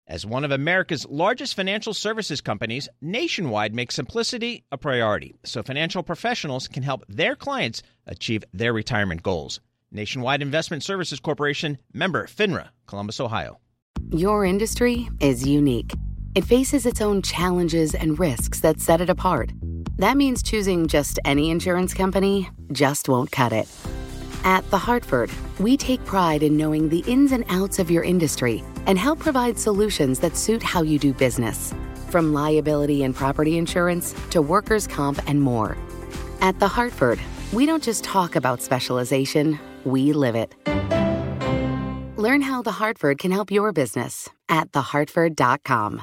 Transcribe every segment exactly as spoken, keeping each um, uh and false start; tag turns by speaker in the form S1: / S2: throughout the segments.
S1: As one of America's largest financial services companies, Nationwide makes simplicity a priority so financial professionals can help their clients achieve their retirement goals. Nationwide Investment Services Corporation, member FINRA, Columbus, Ohio.
S2: Your industry is unique. It faces its own challenges and risks that set it apart. That means choosing just any insurance company just won't cut it. At The Hartford, we take pride in knowing the ins and outs of your industry and help provide solutions that suit how you do business. From liability and property insurance to workers' comp and more. At The Hartford, we don't just talk about specialization, we live it. Learn how The Hartford can help your business at the hartford dot com.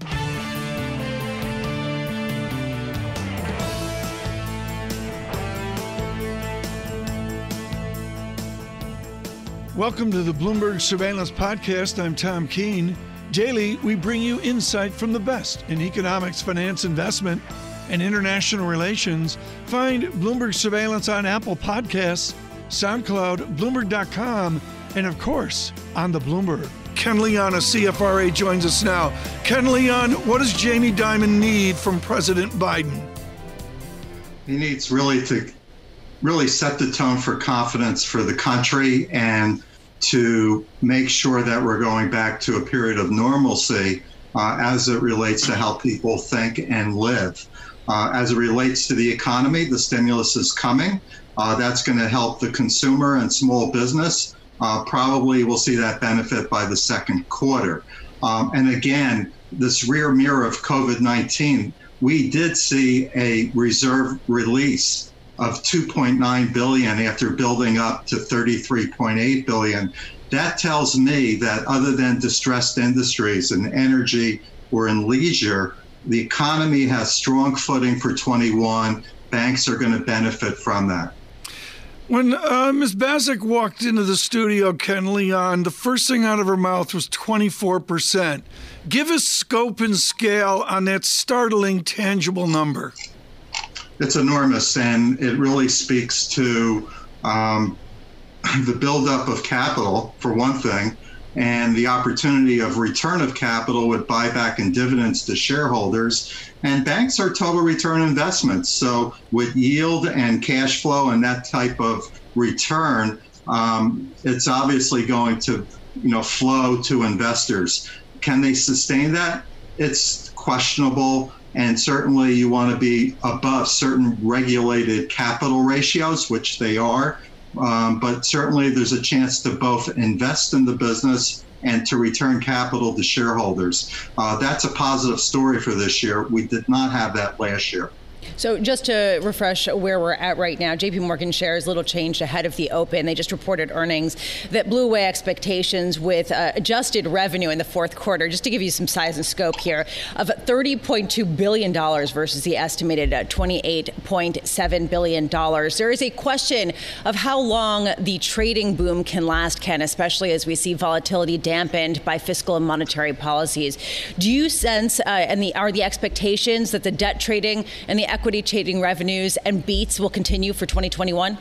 S3: Welcome to the Bloomberg Surveillance Podcast. I'm Tom Keene. Daily, we bring you insight from the best in economics, finance, investment, and international relations. Find Bloomberg Surveillance on Apple Podcasts, SoundCloud, Bloomberg dot com, and of course, on the Bloomberg. Ken Leon of C F R A joins us now. Ken Leon, what does Jamie Dimon need from President Biden?
S4: He needs really to really set the tone for confidence for the country and to make sure that we're going back to a period of normalcy uh, as it relates to how people think and live. Uh, as it relates to the economy, the stimulus is coming. Uh, that's going to help the consumer and small business. Uh, probably we'll see that benefit by the second quarter. Um, and again, this rear mirror of COVID nineteen, we did see a reserve release of two point nine billion dollars after building up to thirty-three point eight billion dollars. That tells me that other than distressed industries in energy or in leisure, the economy has strong footing for twenty-one. Banks are going to benefit from that.
S3: When uh, Miz Baczek walked into the studio, Ken Leon, the first thing out of her mouth was twenty-four percent. Give us scope and scale on that startling, tangible number.
S4: It's enormous, and it really speaks to um, the buildup of capital, for one thing, and the opportunity of return of capital with buyback and dividends to shareholders. And banks are total return investments. So with yield and cash flow and that type of return, um, it's obviously going to, you know, flow to investors. Can they sustain that? It's questionable. And certainly you want to be above certain regulated capital ratios, which they are. Um, but certainly there's a chance to both invest in the business and to return capital to shareholders. Uh, that's a positive story for this year. We did not have that last year.
S5: So just to refresh where we're at right now, J P Morgan shares little changed ahead of the open. They just reported earnings that blew away expectations with uh, adjusted revenue in the fourth quarter, just to give you some size and scope here, of thirty point two billion dollars versus the estimated uh, twenty-eight point seven billion dollars. There is a question of how long the trading boom can last, Ken, especially as we see volatility dampened by fiscal and monetary policies. Do you sense, uh, and the, are the expectations that the debt trading and the equity trading revenues and beats will continue for twenty twenty-one?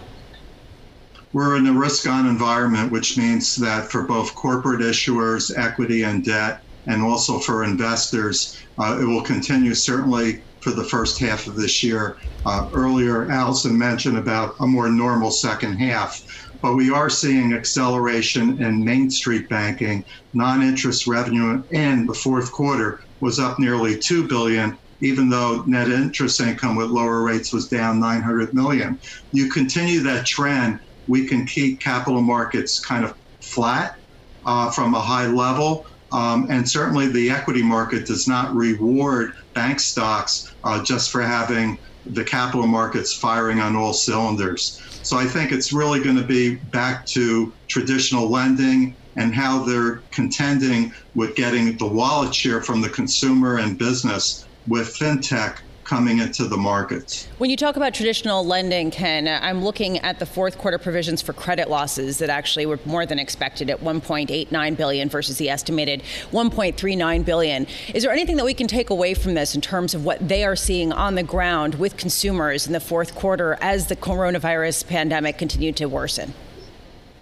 S4: We're in a risk-on environment, which means that for both corporate issuers, equity and debt, and also for investors, uh, it will continue certainly for the first half of this year. Uh, earlier, Allison mentioned about a more normal second half, but we are seeing acceleration in Main Street banking. Non-interest revenue in the fourth quarter was up nearly two billion dollars, even though net interest income with lower rates was down nine hundred million dollars. You continue that trend, we can keep capital markets kind of flat uh, from a high level. Um, and certainly the equity market does not reward bank stocks uh, just for having the capital markets firing on all cylinders. So I think it's really going to be back to traditional lending and how they're contending with getting the wallet share from the consumer and business with fintech coming into the markets.
S5: When you talk about traditional lending, Ken, I'm looking at the fourth quarter provisions for credit losses that actually were more than expected at one point eight nine billion dollars versus the estimated one point three nine billion dollars. Is there anything that we can take away from this in terms of what they are seeing on the ground with consumers in the fourth quarter as the coronavirus pandemic continued to worsen?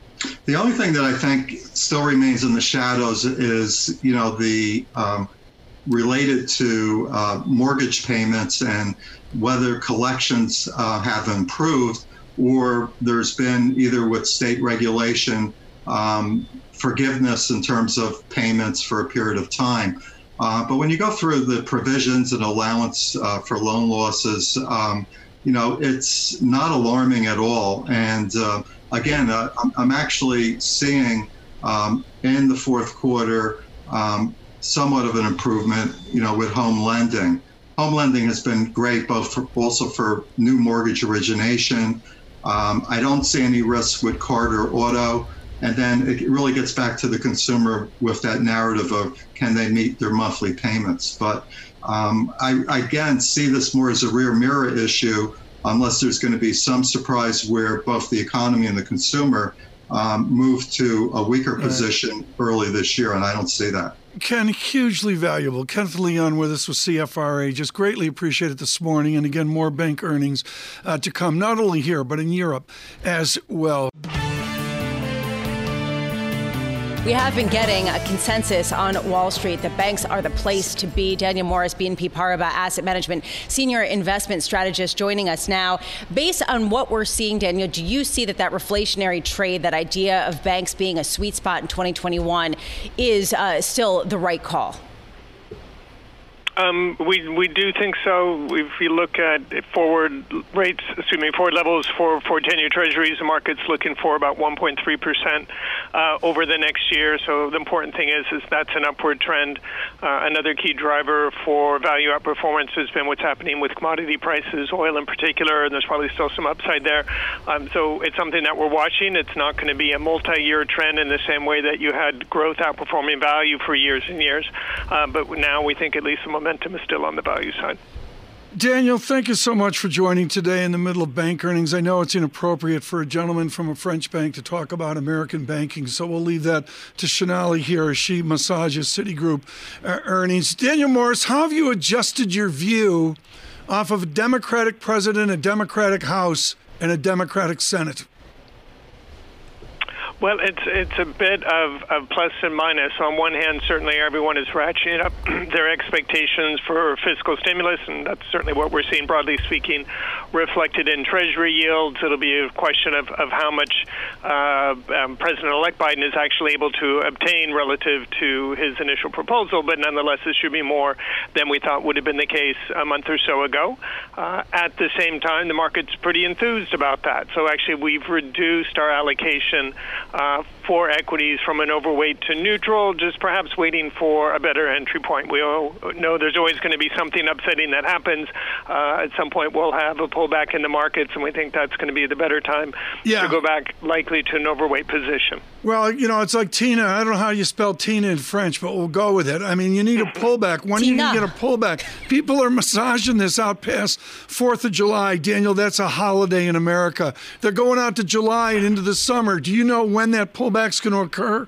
S4: The only thing that I think still remains in the shadows is, you know, the um, related to uh, mortgage payments and whether collections uh, have improved, or there's been either with state regulation um, forgiveness in terms of payments for a period of time. Uh, but when you go through the provisions and allowance uh, for loan losses, um, you know, it's not alarming at all. And uh, again, uh, I'm, I'm actually seeing um, in the fourth quarter um, somewhat of an improvement, you know, with home lending. Home lending has been great, both for, also for new mortgage origination. Um, I don't see any risk with card or auto. And then it really gets back to the consumer with that narrative of can they meet their monthly payments. But um, I, I, again, see this more as a rear mirror issue unless there's going to be some surprise where both the economy and the consumer um, move to a weaker position early this year, and I don't see that.
S3: Ken, hugely valuable. Kenneth Leon with us with C F R A. Just greatly appreciate it this morning. And again, more bank earnings uh, to come, not only here, but in Europe as well.
S5: We have been getting a consensus on Wall Street that banks are the place to be. Daniel Morris, B N P Paribas Asset Management Senior Investment Strategist, joining us now. Based on what we're seeing, Daniel, do you see that that reflationary trade, that idea of banks being a sweet spot in twenty twenty-one, is uh, still the right call?
S6: Um, we we do think so. If you look at forward rates, excuse me, forward levels for, for ten-year treasuries, the market's looking for about one point three percent uh, over the next year. So the important thing is, is that's an upward trend. Uh, another key driver for value outperformance has been what's happening with commodity prices, oil in particular, and there's probably still some upside there. Um, so it's something that we're watching. It's not going to be a multi-year trend in the same way that you had growth outperforming value for years and years. Uh, but now we think at least the momentum is still on the value side.
S3: Daniel, thank you so much for joining today in the middle of bank earnings. I know it's inappropriate for a gentleman from a French bank to talk about American banking, so we'll leave that to Shanali here as she massages Citigroup uh, earnings. Daniel Morris, how have you adjusted your view off of a Democratic president, a Democratic House, and a Democratic Senate?
S6: Well, it's it's a bit of, of plus and minus. On one hand, certainly everyone is ratcheting up their expectations for fiscal stimulus, and that's certainly what we're seeing, broadly speaking, reflected in Treasury yields. It'll be a question of, of how much uh, um, President-elect Biden is actually able to obtain relative to his initial proposal, but nonetheless, this should be more than we thought would have been the case a month or so ago. Uh, at the same time, the market's pretty enthused about that. So actually, we've reduced our allocation Uh, for equities from an overweight to neutral, just perhaps waiting for a better entry point. We all know there's always going to be something upsetting that happens. Uh, at some point, we'll have a pullback in the markets, and we think that's going to be the better time yeah. to go back likely to an overweight position.
S3: Well, you know, it's like Tina. I don't know how you spell Tina in French, but we'll go with it. I mean, you need a pullback. When Tina. Are you going to get a pullback? People are massaging this out past fourth of July. Daniel, that's a holiday in America. They're going out to July and into the summer. Do you know when that pullback's going to occur?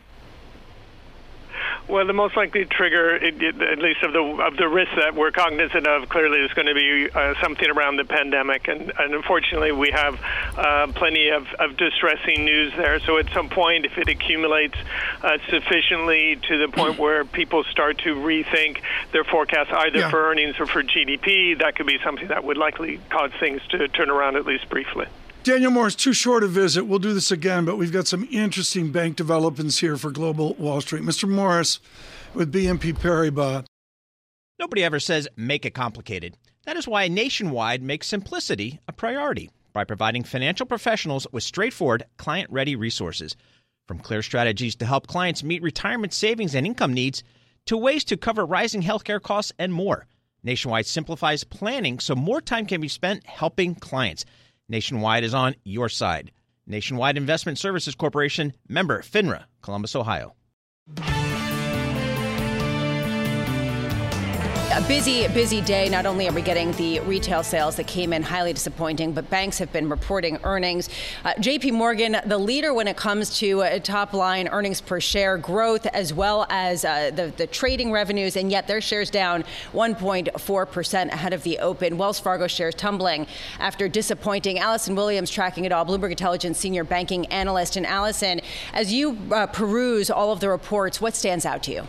S6: Well, the most likely trigger, it, it, at least of the of the risks that we're cognizant of, clearly is going to be uh, something around the pandemic. And, and unfortunately, we have uh, plenty of, of distressing news there. So at some point, if it accumulates uh, sufficiently to the point where people start to rethink their forecasts, either yeah. for earnings or for G D P, that could be something that would likely cause things to turn around at least briefly.
S3: Daniel Morris, too short a visit. We'll do this again, but we've got some interesting bank developments here for Global Wall Street. Mister Morris with B N P Paribas.
S1: Nobody ever says make it complicated. That is why Nationwide makes simplicity a priority by providing financial professionals with straightforward, client-ready resources. From clear strategies to help clients meet retirement savings and income needs to ways to cover rising healthcare costs and more. Nationwide simplifies planning so more time can be spent helping clients. Nationwide is on your side. Nationwide Investment Services Corporation, member FINRA, Columbus, Ohio.
S5: A busy, busy day. Not only are we getting the retail sales that came in highly disappointing, but banks have been reporting earnings. Uh, J P Morgan, the leader when it comes to uh, top line earnings per share growth, as well as uh, the, the trading revenues, and yet their shares down one point four percent ahead of the open. Wells Fargo shares tumbling after disappointing. Allison Williams tracking it all, Bloomberg Intelligence senior banking analyst. And Allison, as you uh, peruse all of the reports, what stands out to you?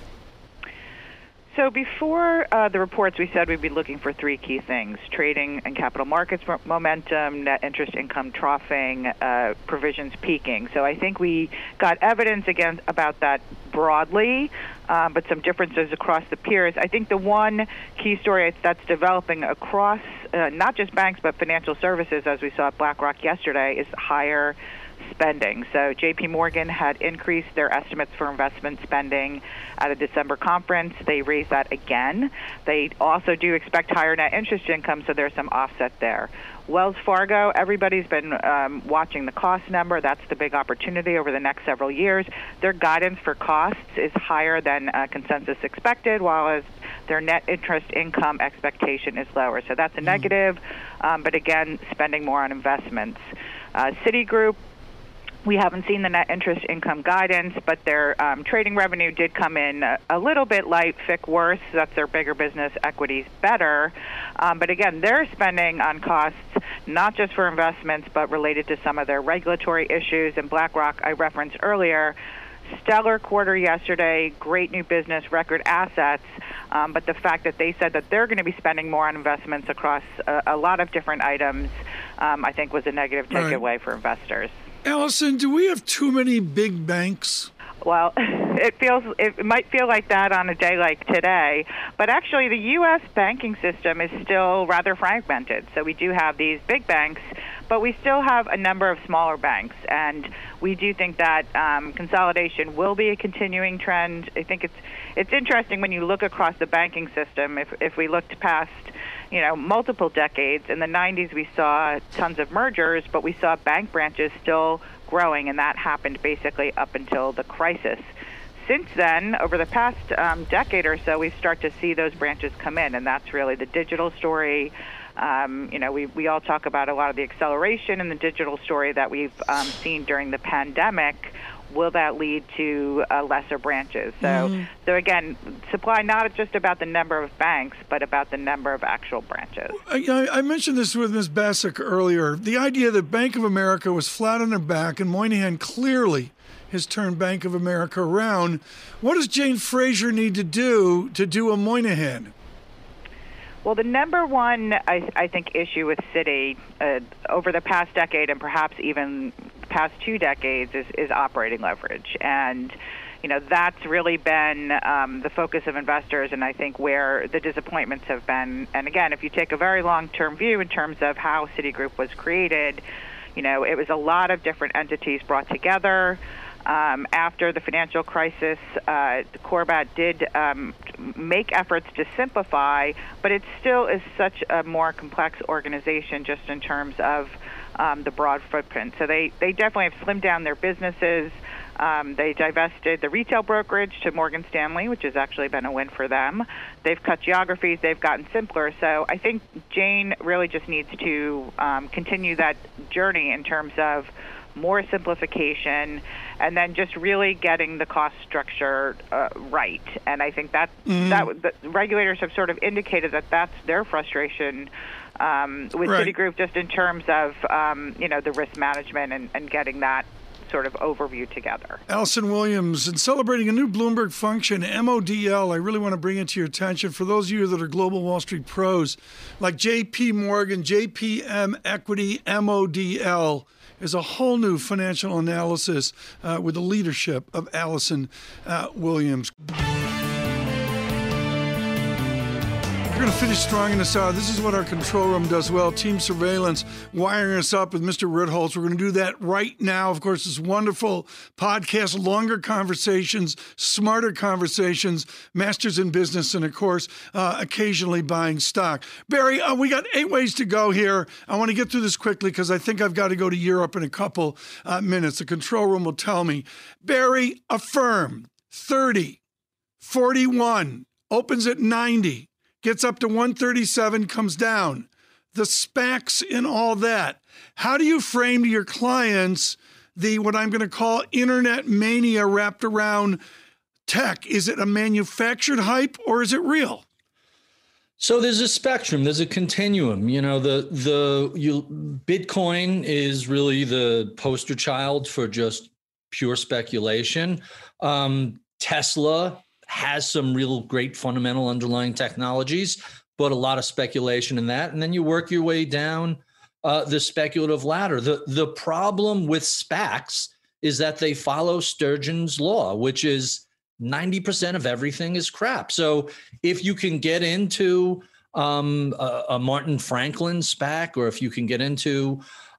S7: So before uh, the reports, we said we'd be looking for three key things: trading and capital markets momentum, net interest income troughing, uh, provisions peaking. So I think we got evidence again about that broadly, um, but some differences across the peers. I think the one key story that's developing across uh, not just banks but financial services, as we saw at BlackRock yesterday, is higher spending. So J P Morgan had increased their estimates for investment spending at a December conference. They raised that again. They also do expect higher net interest income, so there's some offset there. Wells Fargo, everybody's been um, watching the cost number. That's the big opportunity over the next several years. Their guidance for costs is higher than uh, consensus expected, while as their net interest income expectation is lower. So that's a mm. negative, um, but again, spending more on investments. Uh, Citigroup, we haven't seen the net interest income guidance, but their um, trading revenue did come in a, a little bit light, F I C worse. That's their bigger business, equities better. Um, but again, they're spending on costs, not just for investments, but related to some of their regulatory issues. And BlackRock, I referenced earlier, stellar quarter yesterday, great new business, record assets. Um, but the fact that they said that they're going to be spending more on investments across a, a lot of different items, um, I think was a negative takeaway right. for investors.
S3: Allison, do we have too many big banks?
S7: Well, it feels it might feel like that on a day like today, but actually the U S banking system is still rather fragmented. So we do have these big banks, but we still have a number of smaller banks, and we do think that um, consolidation will be a continuing trend. I think it's it's interesting when you look across the banking system. If if we looked past, you know, multiple decades, in the nineties we saw tons of mergers, but we saw bank branches still growing, and that happened basically up until the crisis. Since then, over the past um, decade or so, we start to see those branches come in, and that's really the digital story. Um, you know, we, we all talk about a lot of the acceleration in the digital story that we've um, seen during the pandemic. Will that lead to uh, lesser branches? So, mm-hmm. so again, supply not just about the number of banks, but about the number of actual branches.
S3: I, I mentioned this with Miz Bassick earlier. The idea that Bank of America was flat on their back, and Moynihan clearly has turned Bank of America around. What does Jane Fraser need to do to do a Moynihan?
S7: Well, the number one, I, I think, issue with Citi uh, over the past decade and perhaps even past two decades is, is operating leverage. And, you know, that's really been um, the focus of investors, and I think where the disappointments have been. And again, if you take a very long-term view in terms of how Citigroup was created, you know, it was a lot of different entities brought together. Um, after the financial crisis, uh, Corbat did um, make efforts to simplify, but it still is such a more complex organization just in terms of um, the broad footprint. So they, they definitely have slimmed down their businesses. Um, they divested the retail brokerage to Morgan Stanley, which has actually been a win for them. They've cut geographies. They've gotten simpler. So I think Jane really just needs to um, continue that journey in terms of more simplification, and then just really getting the cost structure uh, right. And I think that mm-hmm. that the regulators have sort of indicated that that's their frustration um, with right. Citigroup, just in terms of um, you know the risk management and, and getting that sort of overview together.
S3: Allison Williams, in celebrating a new Bloomberg function, M O D L, I really want to bring it to your attention for those of you that are global Wall Street pros, like J P Morgan, J P M Equity, M O D L. Is a whole new financial analysis uh, with the leadership of Allison uh, Williams. We're going to finish strong in this hour. This is what our control room does well. Team surveillance, wiring us up with Mister Ritholtz. We're going to do that right now. Of course, this wonderful podcast, longer conversations, smarter conversations, masters in business, and, of course, uh, occasionally buying stock. Barry, uh, we got eight ways to go here. I want to get through this quickly because I think I've got to go to Europe in a couple uh, minutes. The control room will tell me. Barry, Affirm, thirty, forty-one, opens at ninety. gets up to one thirty-seven, comes down. The SPACs and all that. How do you frame to your clients the, what I'm going to call internet mania wrapped around tech? Is it a manufactured hype or is it real?
S8: So there's a spectrum, there's a continuum. You know, the the you, Bitcoin is really the poster child for just pure speculation. Um, Tesla has some real great fundamental underlying technologies, but a lot of speculation in that. And then you work your way down uh, the speculative ladder. The, the problem with SPACs is that they follow Sturgeon's law, which is ninety percent of everything is crap. So if you can get into um, a, a Martin Franklin SPAC, or if you can get into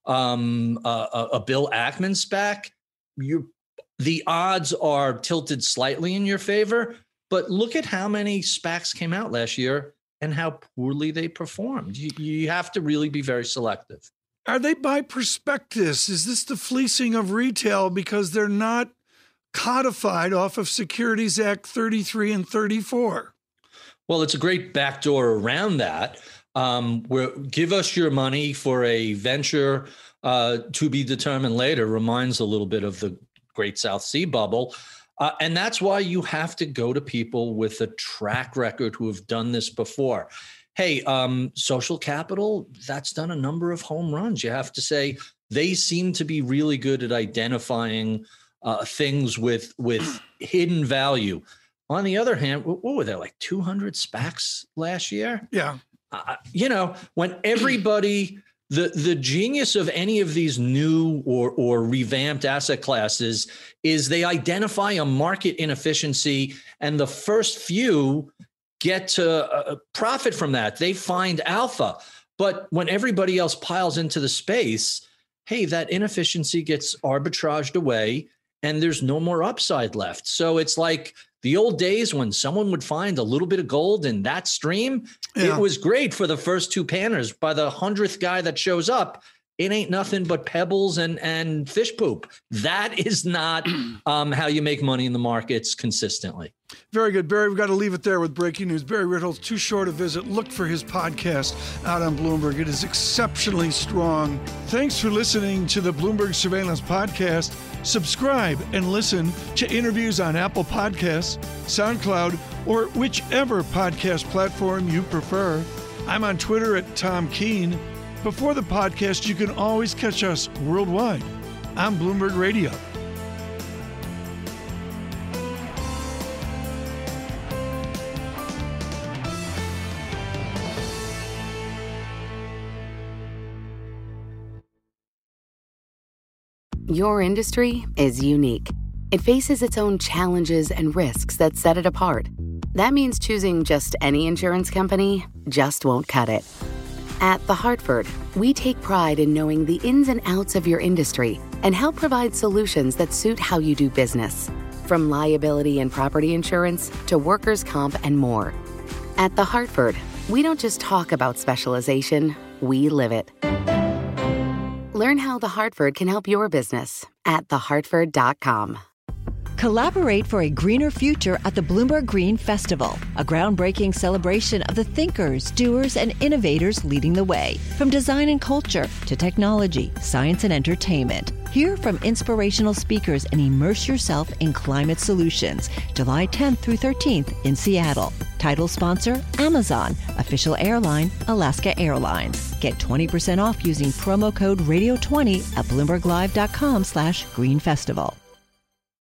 S8: um, a, a Bill Ackman SPAC, you the odds are tilted slightly in your favor. But look at how many SPACs came out last year and how poorly they performed. You, you have to really be very selective.
S3: Are they by prospectus? Is this the fleecing of retail because they're not codified off of Securities Act thirty-three and thirty-four?
S8: Well, it's a great backdoor around that. Um, where give us your money for a venture uh, to be determined later reminds a little bit of the Great South Sea bubble. Uh, and that's why you have to go to people with a track record who have done this before. Hey, um, Social Capital, that's done a number of home runs. You have to say they seem to be really good at identifying uh, things with with hidden value. On the other hand, what were there, like two hundred SPACs last year?
S3: Yeah.
S8: Uh, you know, when everybody, the the genius of any of these new or or revamped asset classes is they identify a market inefficiency, and the first few get to uh, profit from that. They find alpha. But when everybody else piles into the space, hey, that inefficiency gets arbitraged away and there's no more upside left. So it's like the old days when someone would find a little bit of gold in that stream. Yeah. It was great for the first two panners. By the hundredth guy that shows up, it ain't nothing but pebbles and, and fish poop. That is not um, how you make money in the markets consistently.
S3: Very good, Barry. We've got to leave it there with breaking news. Barry Ritholtz, too short a visit. Look for his podcast out on Bloomberg. It is exceptionally strong. Thanks for listening to the Bloomberg Surveillance Podcast. Subscribe and listen to interviews on Apple Podcasts, SoundCloud, or whichever podcast platform you prefer. I'm on Twitter at Tom Keene. Before the podcast, you can always catch us worldwide on Bloomberg Radio.
S2: Your industry is unique. It faces its own challenges and risks that set it apart. That means choosing just any insurance company just won't cut it. At The Hartford, we take pride in knowing the ins and outs of your industry and help provide solutions that suit how you do business, from liability and property insurance to workers' comp and more. At The Hartford, we don't just talk about specialization, we live it. Learn how The Hartford can help your business at the hartford dot com.
S9: Collaborate for a greener future at the Bloomberg Green Festival, a groundbreaking celebration of the thinkers, doers, and innovators leading the way. From design and culture to technology, science, and entertainment. Hear from inspirational speakers and immerse yourself in climate solutions. July tenth through thirteenth in Seattle. Title sponsor, Amazon. Official airline, Alaska Airlines. Get twenty percent off using promo code radio twenty at bloomberg live dot com slash green festival.